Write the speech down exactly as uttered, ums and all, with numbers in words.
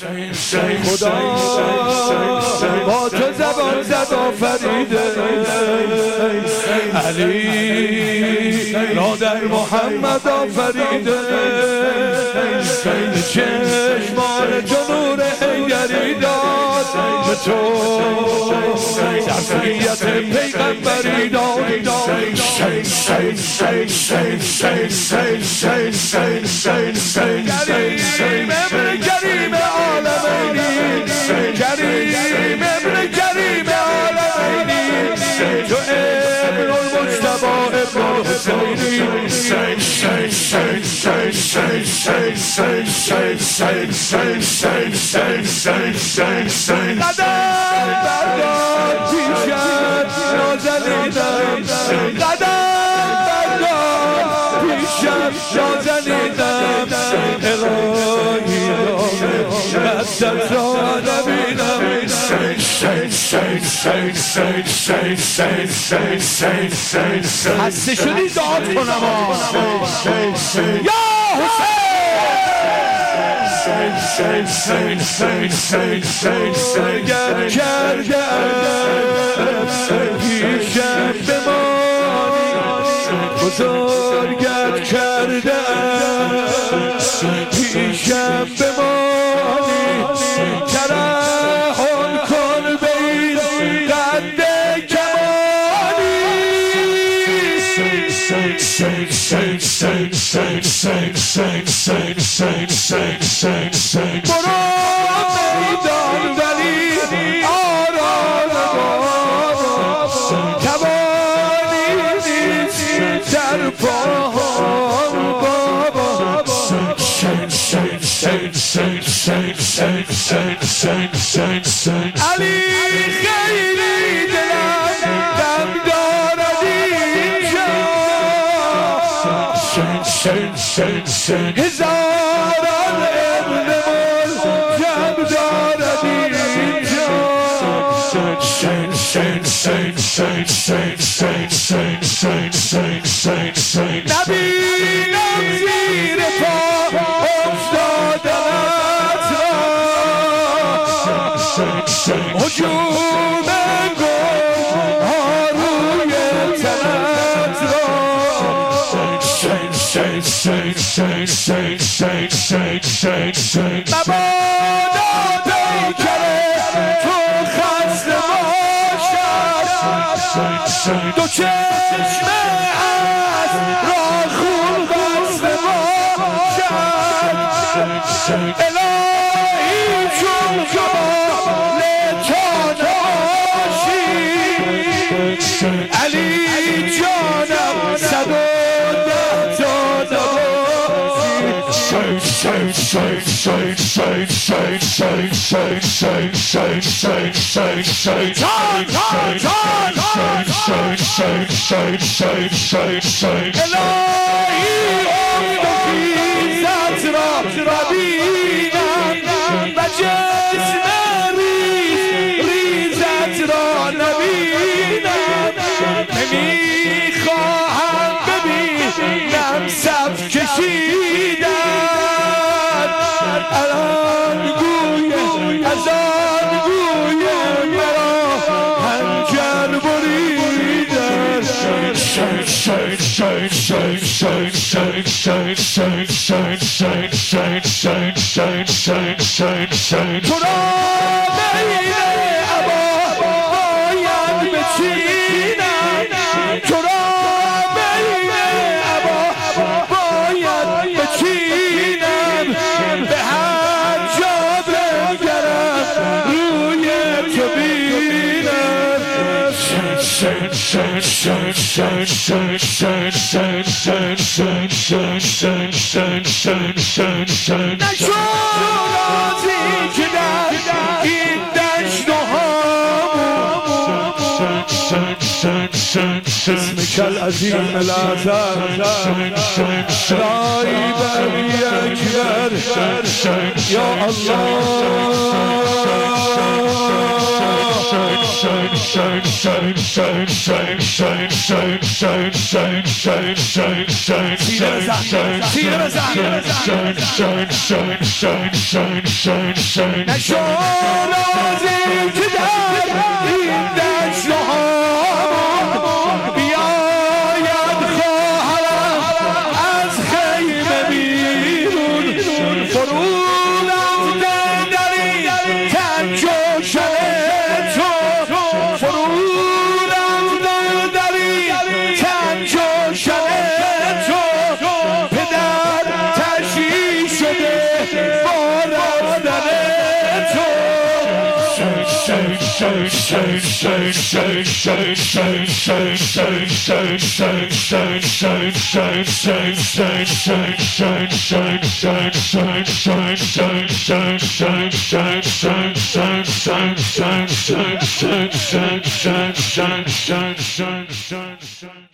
خدا با تو زبان زد آفریده علی را در محمد آفریده چشمان تو نور حیدری داد به تو ظرفیت پیغمبری داد کریم ابن کریم عالمینی کریم ابن کریم عالمینی تو ابن المجتبی ابن الحسینی قدم بردار پیشت نازنیدم قدم بردار پیشت نازنیدم الهی دستت را نبینم هسته شدی داد کنم یا حسین گر کرده پیشم بمانی بزرگت کرده پیشم بمانی ترحم کن بین قد کمانی برو میدان ولی آرام توانی نیست در پاهم بابا علی خیلی دلم دم دارد اینجا هزاران ابن ملجم دارد اینجا نبینم زیر پا افتادنت را هجوم گل ها روی تنت را مبادا پیکره تو خسته باشد دو چشمه از را خون بسته باشد الهی چون قبال تو نباشی علی جانم صد و ده تا الهی خیزت را ببینم و جسم ریز ریزت را نبینم نمیخواهم ببینم صف کشیدن الان گویم از آن گویم مرا هنجر بریدن تو را بین عبا باید بچینم تو را بین عبا باید بچینم به هر جا بنگرم روی تو بینم نشو رازی که در این دشت و هامون اسمك العظيم الأعظم رايب أبي أكبر يا الله نشانازیم که در این دشت و هامون بیاید خواهرم از خیمه بیرون فرو رفتن در این تن جوشن تو فرو رفتن در این تن جوشن تو پدر تشییع شده با رفتن تو Shine, shine, shine, shine, shine, shine, shine, shine.